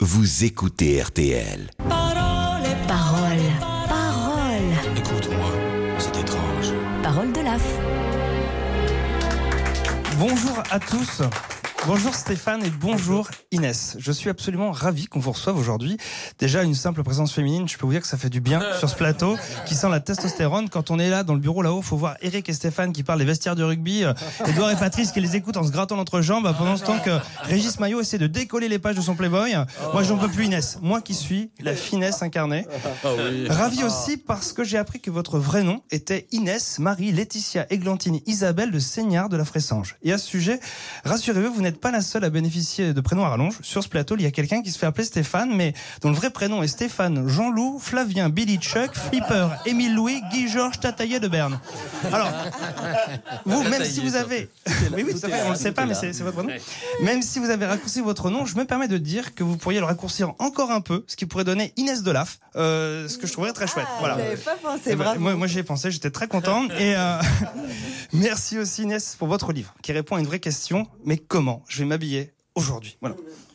Vous écoutez RTL. Parole. Écoute-moi, c'est étrange. Parole de Laf. Bonjour à tous. Bonjour Stéphane et bonjour Inès. Je suis absolument ravi qu'on vous reçoive aujourd'hui. Déjà, une simple présence féminine, je peux vous dire que ça fait du bien sur ce plateau qui sent la testostérone. Quand on est là dans le bureau là-haut, faut voir Eric et Stéphane qui parlent des vestiaires du rugby, Edouard et Patrice qui les écoutent en se grattant l'entrejambe pendant ce temps que Régis Maillot essaie de décoller les pages de son Playboy. Moi, j'en peux plus Inès. Moi qui suis la finesse incarnée. Ravi aussi parce que j'ai appris que votre vrai nom était Inès Marie Laetitia Églantine Isabelle de Seignard de la Fressange. Et à ce sujet, rassurez-vous, vous n'êtes pas la seule à bénéficier de prénoms à rallonge. Sur ce plateau, il y a quelqu'un qui se fait appeler Stéphane, mais dont le vrai prénom est Stéphane Jean-Loup Flavien Billy Chuck Flipper Émile Louis Guy Georges Tataillet de Berne. Alors, vous, même si vous avez... Mais oui, tout à fait, on ne le sait pas, mais c'est votre nom. Même si vous avez raccourci votre nom, je me permets de dire que vous pourriez le raccourcir encore un peu, ce qui pourrait donner Inès de Laf, ce que je trouverais très chouette. Voilà. J'avais pas pensé, bravo. Moi j'y ai pensé, j'étais très content. Et merci aussi Inès pour votre livre, qui répond à une vraie question. Mais comment je vais m'habiller aujourd'hui? Voilà.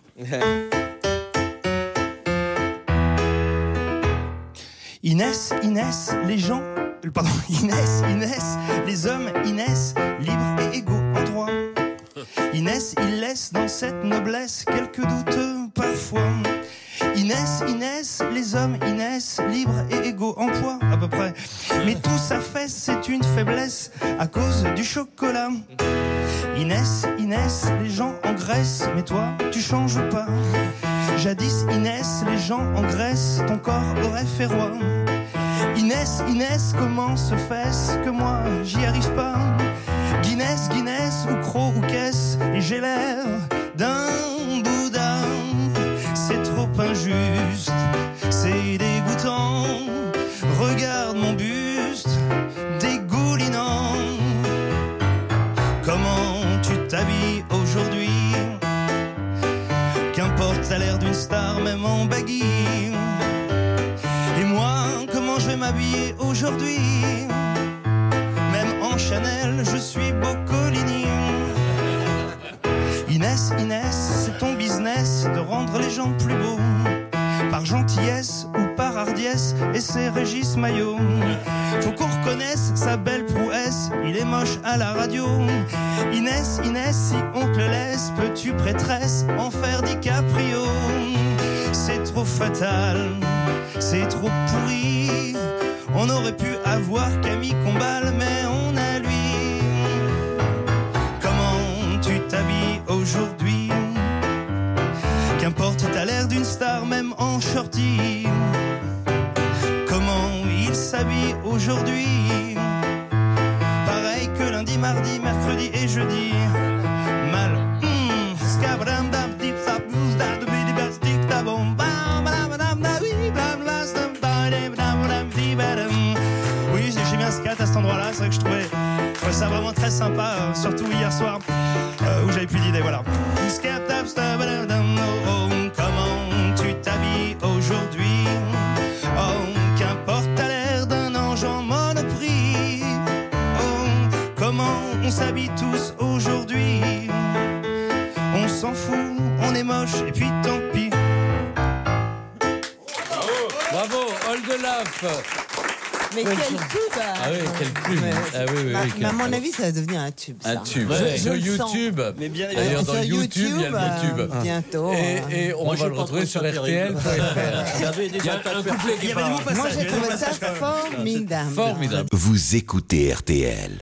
Inès, les gens... Pardon, Inès, les hommes, Inès, libres et égaux en droit. Inès, il laisse dans cette noblesse quelques doutes parfois. Inès, les hommes, Inès, libres et égaux en poids à peu près. Mais tout ça fait, c'est une faiblesse à cause du chocolat. Inès, les gens engraissent, mais toi, tu changes pas. Jadis, Inès, les gens engraissent, ton corps aurait fait roi. Inès, comment se fait-ce que moi, j'y arrive pas? Guinness, ou croc ou caisse, et j'ai l'air d'un Bouddha. C'est trop injuste, c'est dégoûtant. Regarde mon buste, dégoulinant. Comment tu t'habilles aujourd'hui? Qu'importe, t'as l'air d'une star, même en baggy. Et moi, comment je vais m'habiller aujourd'hui? Même en Chanel, je suis Boccolini. Inès, c'est ton business de rendre les gens plus beaux. Par gentillesse ou par hardiesse, et c'est Régis Maillot. Faut qu'on reconnaisse sa belle prouesse, il est moche à la radio. Inès, si on te le laisse, peux-tu prêtresse en faire DiCaprio? C'est trop fatal, c'est trop pourri. On aurait pu avoir Camille Combal, mais on a lui. Comment tu t'habilles aujourd'hui? Qu'importe, t'as l'air d'une star, même en shorty. Comment il s'habille aujourd'hui? Pareil que lundi, mardi, mercredi et jeudi. Mal. Oui, j'ai mis un scat à cet endroit-là. C'est vrai que je trouvais ça vraiment très sympa, surtout hier soir, où j'avais plus d'idées. Voilà. Comment tu t'habilles aujourd'hui? Oh, qu'importe, t'as l'air d'un ange en monoprix. Oh, comment on s'habille tous aujourd'hui? On s'en fout, on est moche, et puis tant pis. Bravo, Olde Laf. Mais quel tube! Ah oui, quel tube! Ah oui, à mon avis, ça va devenir un tube. Ça. Un tube. Sur YouTube. Mais bien D'ailleurs, dans YouTube, il y a le YouTube. Bientôt. Et on va le retrouver sur RTL.fr. Il y a un couplet qui part. Moi, j'ai trouvé ça formidable. Formidable. Vous écoutez RTL.